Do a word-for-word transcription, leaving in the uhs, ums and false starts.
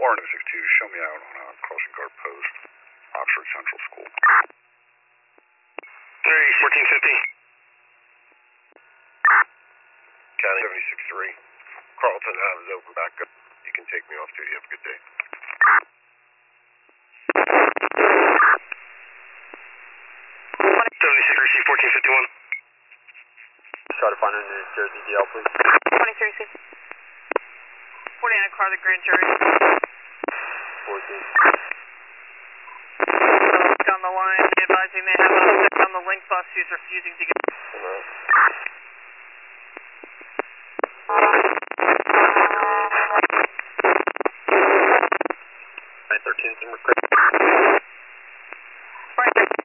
Warren six two, show me out on a crossing guard post, Oxford Central School. three, fourteen fifty. County seventy-six three. Carlton Ave is open back up. You can take me off duty. Have a good day. seventy-six three C fourteen fifty-one. Try to find a New Jersey D L, please. twenty-three C. forty in a car, the grand jury. fourteen. Down the line, advising they have a suspect on the link bus who's refusing to get. All right.